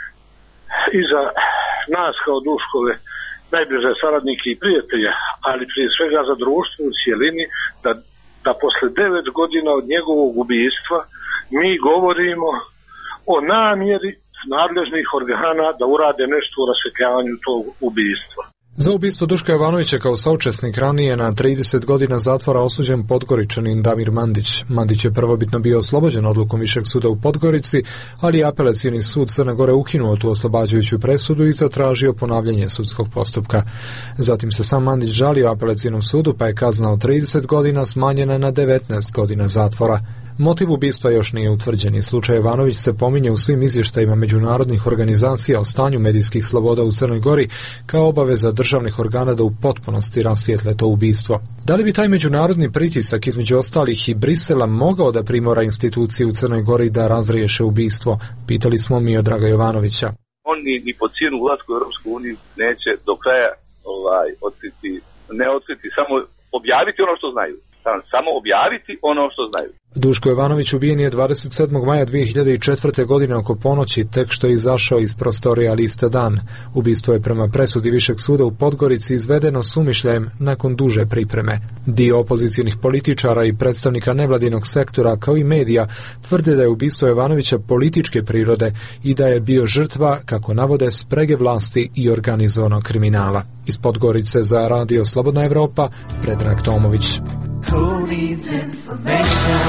i za nas kao Duškove najbliže saradnike i prijatelja, ali prije svega za društvo u cijelini, da, da posle devet godina od njegovog ubistva mi govorimo o namjeri nadležnih organa da urade nešto u rasvjetljavanju tog ubistva. Za ubistvo Duška Jovanovića kao saučesnik ranije na trideset godina zatvora osuđen Podgoričanin Damir Mandić. Mandić je prvobitno bio oslobođen odlukom Višeg suda u Podgorici, ali je apelacioni sud Crne Gore ukinuo tu oslobađajuću presudu i zatražio ponavljanje sudskog postupka. Zatim se sam Mandić žalio apelacionom sudu, pa je kazna od trideset godina smanjena na devetnaest godina zatvora. Motiv ubistva još nije utvrđen i slučaj Jovanović se pominje u svim izvještajima međunarodnih organizacija o stanju medijskih sloboda u Crnoj Gori kao obaveza državnih organa da u potpunosti rasvijetle to ubistvo. Da li bi taj međunarodni pritisak između ostalih i Brisela mogao da primora institucije u Crnoj Gori da razriješe ubistvo? Pitali smo Miodraga Jovanovića. On ni, ni po cijenu ulasku u Europsku uniju neće do kraja ovaj, otkriti, ne otkriti, samo objaviti ono što znaju. Samo objaviti ono što znaju. Duško Jovanović ubijen je dvadeset sedmog maja dvije hiljade četvrte. godine oko ponoći, tek što je izašao iz prostorija liste Dan. Ubistvo je prema presudi Višeg suda u Podgorici izvedeno sumišljajem nakon duže pripreme. Dio opozicijnih političara i predstavnika nevladinog sektora kao i medija tvrde da je ubistvo Jovanovića političke prirode i da je bio žrtva, kako navode, sprege vlasti i organizovanog kriminala. Iz Podgorice za Radio Slobodna Evropa, Predrag Tomović. Who needs information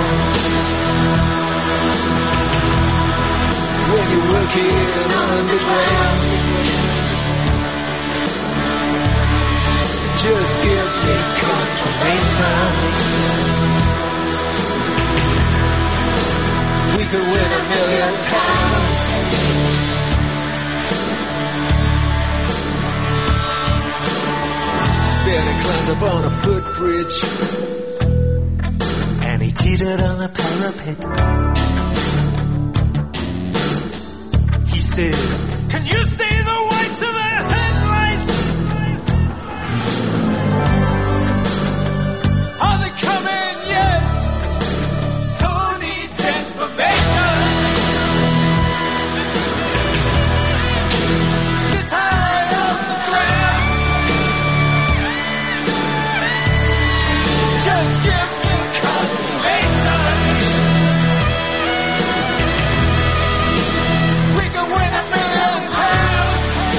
when you're working underground? Just give me confirmation. We could win a million pounds. Barely climbed up on a footbridge, and he teetered on the parapet. He said, "Can you see the whites of their headlights? Are they coming yet? Who needs information? This high off the ground. Just give me confirmation. We can win a million pounds."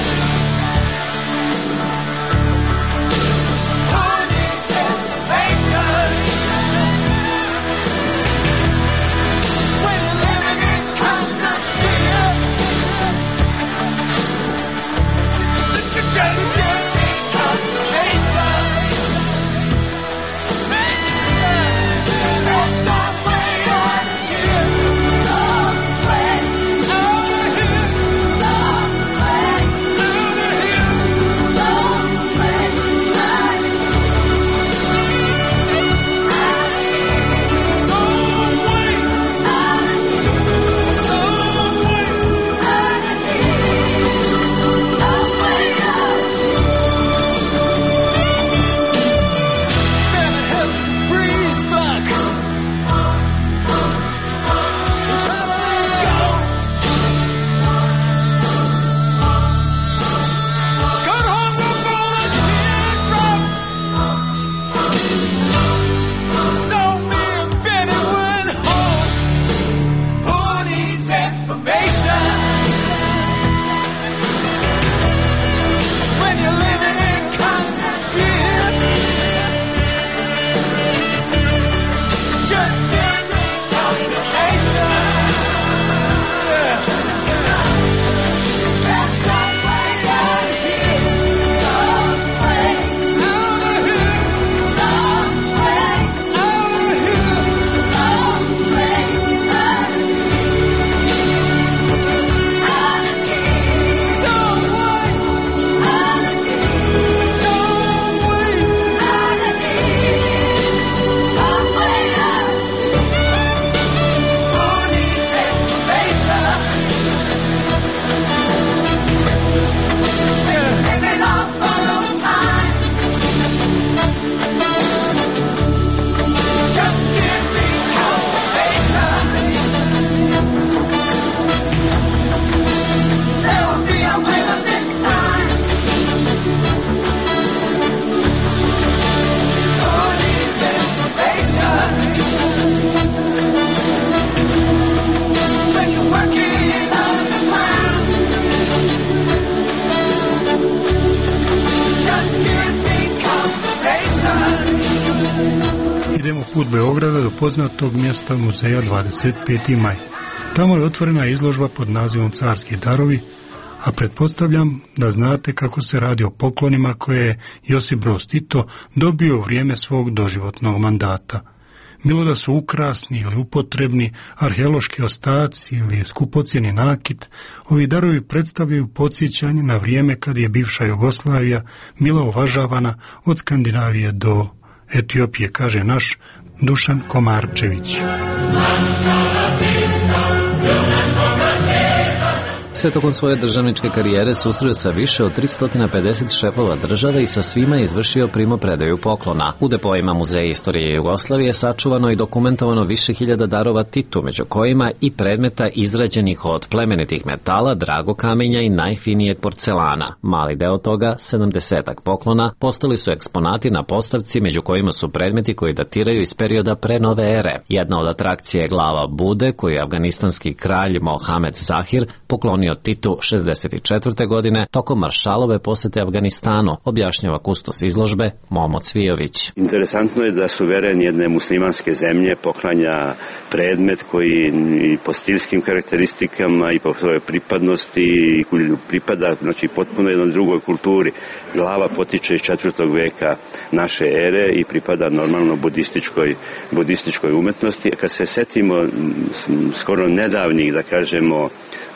put Beograda do poznatog mjesta muzeja dvadeset peti maj. Tamo je otvorena izložba pod nazivom Carski darovi, a pretpostavljam da znate kako se radi o poklonima koje je Josip Broz Tito dobio u vrijeme svog doživotnog mandata. Bilo da su ukrasni ili upotrebni, arheološki ostaci ili skupocjeni nakit, ovi darovi predstavljaju podsjećanje na vrijeme kad je bivša Jugoslavija bila uvažavana od Skandinavije do Etiopije, kaže naš Dušan Komarčević. Se tokom svoje državničke karijere susreo sa više od tristo pedeset šefova države i sa svima izvršio primopredaju poklona. U depoima Muzeja istorije Jugoslavije sačuvano i dokumentovano više hiljada darova Titu, među kojima i predmeta izrađenih od plemenitih metala, dragokamenja i najfinijeg porcelana. Mali deo toga, sedamdesetak poklona, postali su eksponati na postavci, među kojima su predmeti koji datiraju iz perioda pre nove ere. Jedna od atrakcija je glava Bude, koju je afganistanski kralj Mohamed Zahir poklonio Titu šezdeset četvrte godine tokom maršalove posete Afganistanu, objašnjava kustos izložbe Momo Cvijović. Interesantno je da suveren jedne muslimanske zemlje poklanja predmet koji i po stilskim karakteristikama i po svojoj pripadnosti pripada, znači potpuno jednoj drugoj kulturi. Glava potiče iz četvrtog veka naše ere i pripada normalno budističkoj, budističkoj umetnosti. Kad se setimo skoro nedavnih, da kažemo,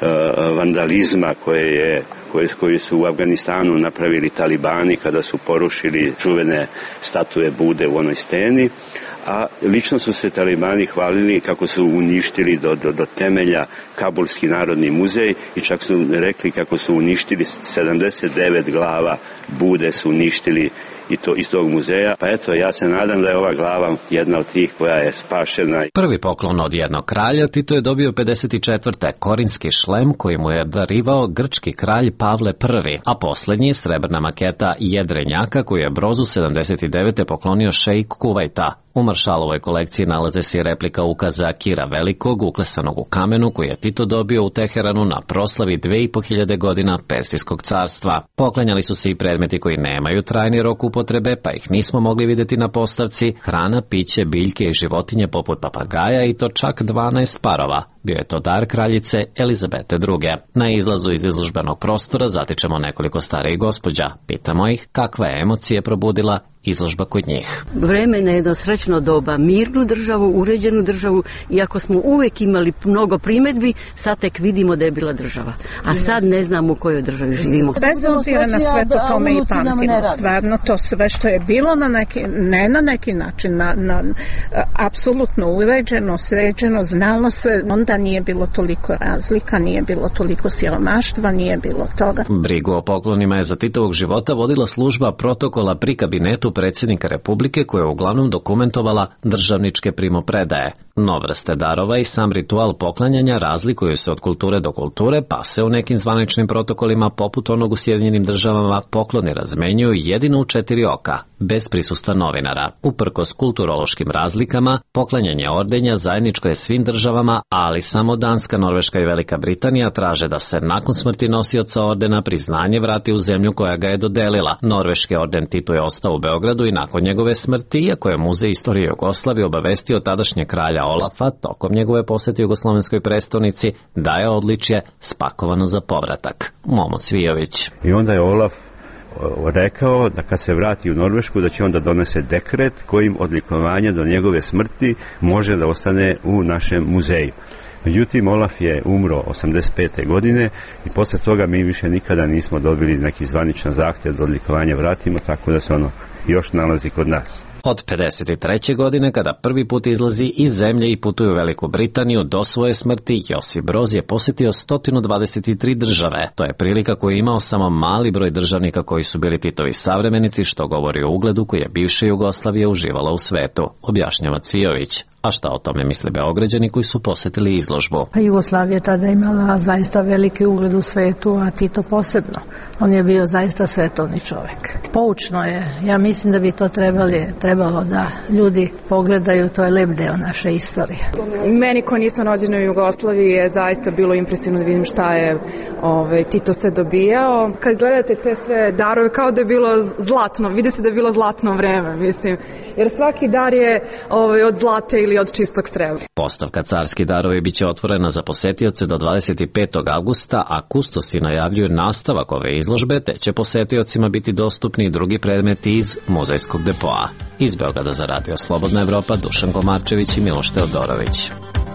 vandalizma koje je koje, koji su u Afganistanu napravili talibani kada su porušili čuvene statue Bude u onoj steni, a lično su se talibani hvalili kako su uništili do, do, do temelja Kabulski narodni muzej i čak su rekli kako su uništili sedamdeset devet glava Bude su uništili i to iz tog muzeja. Pa eto, ja se nadam da je ova glava jedna od tih koja je spašena. Prvi poklon od jednog kralja Tito je dobio pedeset četvrte korinski šlem koji mu je darivao grčki kralj Pavle prvi, a posljednji srebrna maketa jedrenjaka koju je Brozu sedamdeset devete poklonio šejk Kuvajta. U maršalovoj kolekciji nalaze se replika ukaza Kira Velikog, uklesanog u kamenu, koji je Tito dobio u Teheranu na proslavi dve i po hiljade godina Persijskog carstva. Poklanjali su se i predmeti koji nemaju trajni rok upotrebe, pa ih nismo mogli vidjeti na postavci, hrana, piće, biljke i životinje poput papagaja i to čak dvanaest parova. Bio je to dar kraljice Elizabete druge. Na izlazu iz izložbenog prostora zatičemo nekoliko starijih gospođa. Pitamo ih kakva je emocije probudila izložba kod njih. Vreme na jedno srećno doba, mirnu državu, uređenu državu, iako smo uvek imali mnogo primedbi, sad tek vidimo da je bila država. A sad ne znamo u kojoj državi živimo. Bez obzira na sve to tome i pamtimo. Stvarno to sve što je bilo na neki, ne na neki način, na, na, apsolutno uređeno, sređeno, znalo se, onda nije bilo toliko razlika, nije bilo toliko siromaštva, nije bilo toga. Brigu o poklonima je za Titovog života vodila služba protokola pri kabinetu predsjednika Republike koja je uglavnom dokumentovala državničke primopredaje. No vrste darova i sam ritual poklanjanja razlikuju se od kulture do kulture, pa se u nekim zvaničnim protokolima, poput onog u Sjedinjenim državama, pokloni razmenjuju jedino u četiri oka, bez prisustva novinara. Uprkos kulturološkim razlikama, poklanjanje ordenja zajedničko je svim državama, ali samo Danska, Norveška i Velika Britanija traže da se nakon smrti nosioca ordena priznanje vrati u zemlju koja ga je dodelila. Norveški orden Titu je ostao u Beogradu i nakon njegove smrti, iako je Muzej istorije Jugoslavije obavestio tadašnje kralja Olafa tokom njegove posete jugoslovenskoj prestonici da je odličje spakovano za povratak. Momo Cvijović. I onda je Olaf rekao da kad se vrati u Norvešku da će onda donese dekret kojim odlikovanje do njegove smrti može da ostane u našem muzeju. Međutim, Olaf je umro osamdeset pete godine i posle toga mi više nikada nismo dobili neki zvaničan zahtjev da odlikovanje vratimo, tako da se ono još nalazi kod nas. Od pedeset treće godine, kada prvi put izlazi iz zemlje i putuje u Veliku Britaniju, do svoje smrti Josip Broz je posjetio sto dvadeset tri države. To je prilika koju je imao samo mali broj državnika koji su bili Titovi savremenici, što govori o ugledu koji je bivša Jugoslavija uživala u svetu, objašnjava Cvijović. A šta o tome misle Beograđani koji su posjetili izložbu? Pa Jugoslavija je tada imala zaista veliki ugled u svetu, a Tito posebno. On je bio zaista svetovni čovjek. Poučno je. Ja mislim da bi to trebali, trebalo da ljudi pogledaju, to je lep deo naše istorije. Meni ko nisam rođena u Jugoslaviji je zaista bilo impresivno da vidim šta je ovaj, Tito se dobijao. Kad gledate te sve darove, kao da je bilo zlatno, vidi se da je bilo zlatno vreme, mislim. jer svaki dar je ovaj, od zlata ili od čistog srebra. Postavka Carski darovi biće otvorena za posetioce do dvadeset petog avgusta, a kustosi najavljuju nastavak ove izložbe, te će posetiocima biti dostupni i drugi predmeti iz muzejskog depoa. Iz Beograda za Radio Slobodna Evropa, Dušan Komarčević i Miloš Teodorović.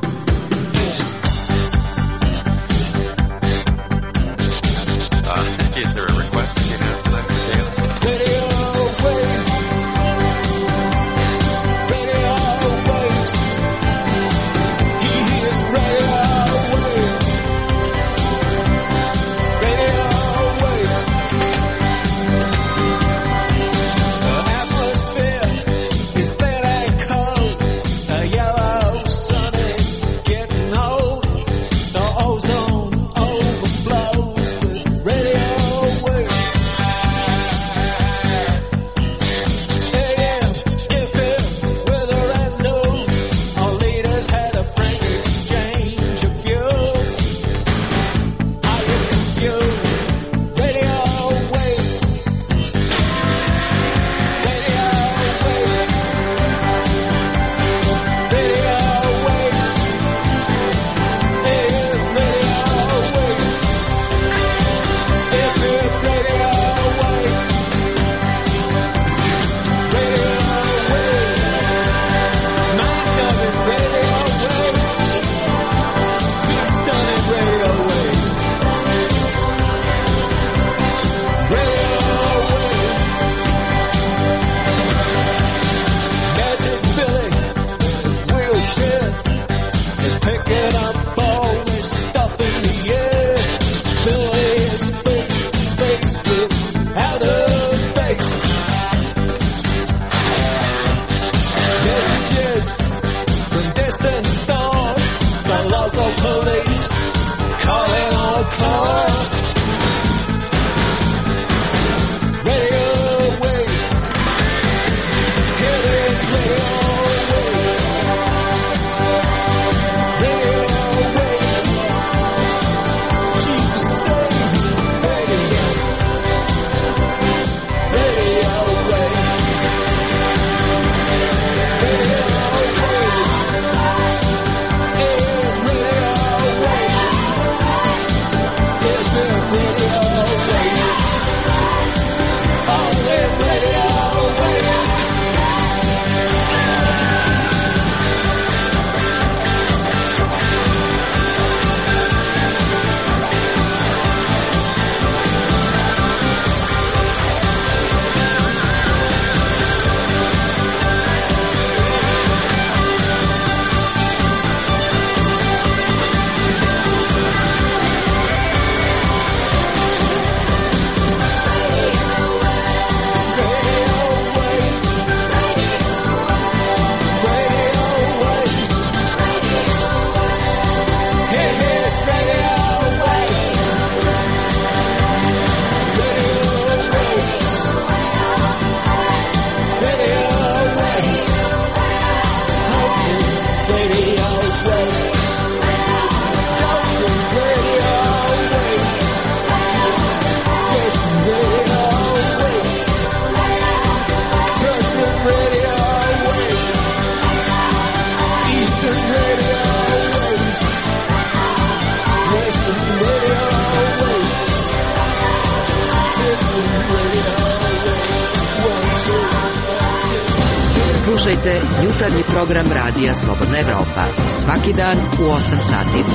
Slušajte jutarnji program Radija Slobodna Evropa svaki dan u osam sati.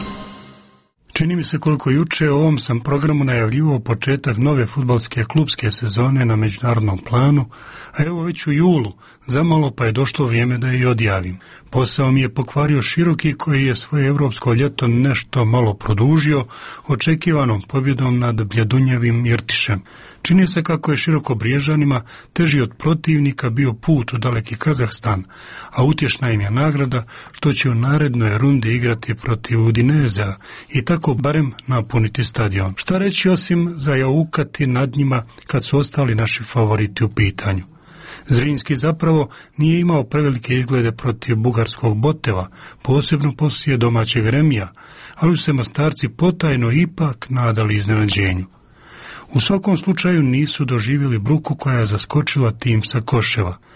Čini mi se koliko juče u ovom sam programu najavljivao početak nove fudbalske klubske sezone na međunarodnom planu, a evo već u julu, zamalo pa je došlo vrijeme da je i odjavim. Posao mi je pokvario Široki koji je svoje evropsko ljeto nešto malo produžio očekivanom pobjedom nad Bljedunjevim Irtišem. Čini se kako je Širokobriježanima teži od protivnika bio put u daleki Kazahstan, a utješna im je nagrada što će u narednoj rundi igrati protiv Udinezea i tako barem napuniti stadion. Šta reći osim zajaukati nad njima kad su ostali naši favoriti u pitanju. Zrinski zapravo nije imao prevelike izglede protiv bugarskog Boteva, posebno poslije domaćeg remija, ali su se Mostarci potajno ipak nadali iznenađenju. U svakom slučaju nisu doživjeli bruku koja je zaskočila tim sa Koševa.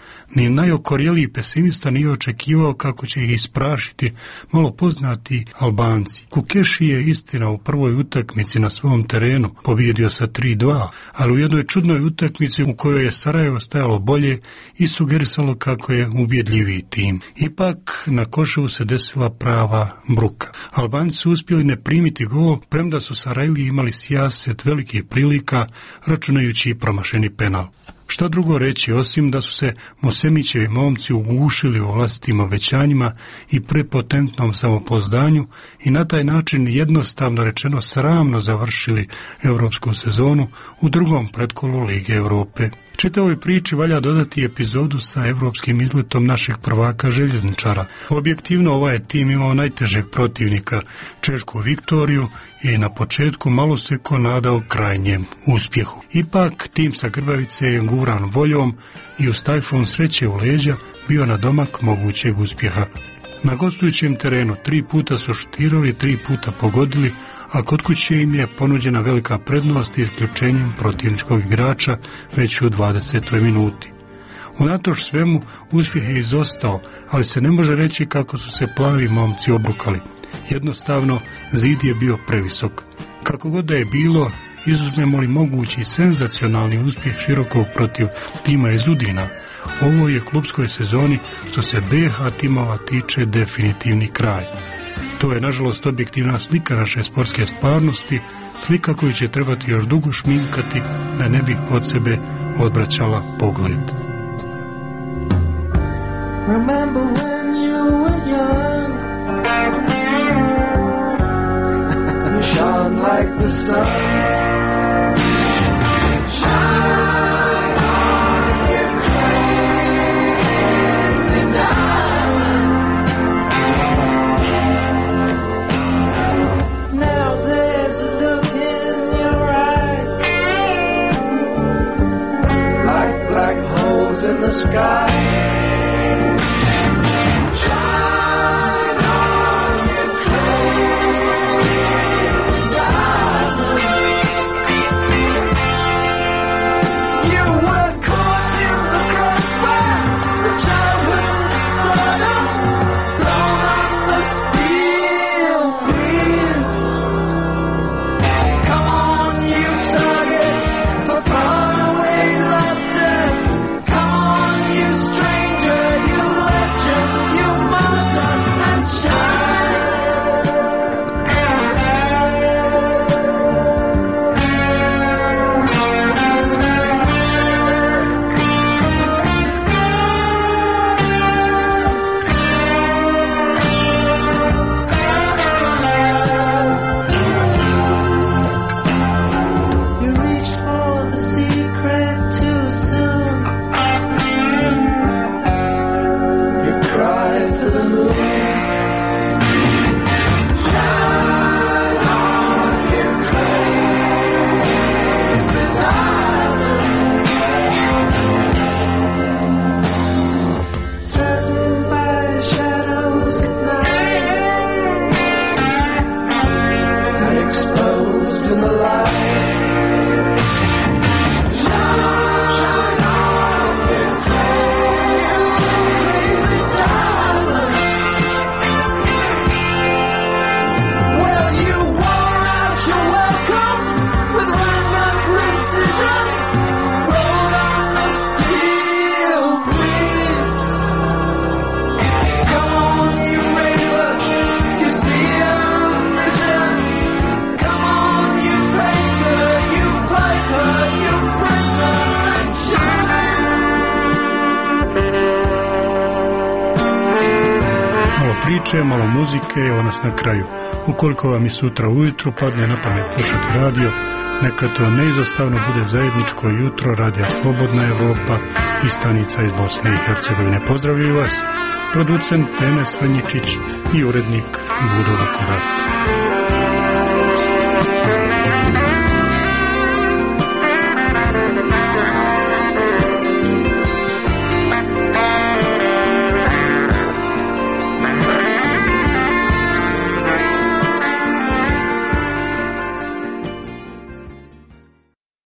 Ni najokorjeliji pesimista nije očekivao kako će ih isprašiti malo poznati Albanci. Kukeši je istina u prvoj utakmici na svom terenu pobijedio sa tri dva, ali u jednoj čudnoj utakmici u kojoj je Sarajevo stajalo bolje i sugerisalo kako je ubjedljiviji tim. Ipak na Koševu se desila prava bruka. Albanci su uspjeli ne primiti gol, premda su Sarajliji imali sijaset velikih prilika, računajući i promašeni penal. Šta drugo reći osim da su se Mosemićevi momci ugušili u vlastitim obećanjima i prepotentnom samopouzdanju i na taj način jednostavno rečeno sramno završili europsku sezonu u drugom pretkolu Lige Europe. Čitavoj priči valja dodati epizodu sa evropskim izletom našeg prvaka željezničara. Objektivno ovaj je tim imao najtežeg protivnika, Češku Viktoriju, i na početku malo se ko nadao krajnjem uspjehu. Ipak tim sa Grbavice je guran voljom i uz tajfun sreće u leđa bio na domak mogućeg uspjeha. Na gostujućem terenu tri puta su šutirali, tri puta pogodili, a kod kuće im je ponuđena velika prednost isključenjem protivničkog igrača već u dvadesetoj minuti. Unatoč svemu uspjeh je izostao, ali se ne može reći kako su se plavi momci obrukali. Jednostavno, zid je bio previsok. Kako god da je bilo, izuzmemo li mogući senzacionalni uspjeh Širokog protiv tima iz Udina, ovo je klubskoj sezoni što se B H timova tiče definitivni kraj. To je nažalost objektivna slika naše sportske stvarnosti, slika koju će trebati još dugo šminkati da ne bi od sebe odvraćala pogled. Remember when you were young, you shone like the sun. Shine on, you crazy diamond. Now there's a look in your eyes, like black holes in the sky. priče, malo muzike, evo nas na kraju. Ukoliko vam i sutra ujutro padne na pamet slušati radio, neka to neizostavno bude zajedničko jutro Radija Slobodna Evropa i stanica iz Bosne i Hercegovine. Pozdravljaju vas producent Tene Svenjičić i urednik Budo Vukorat.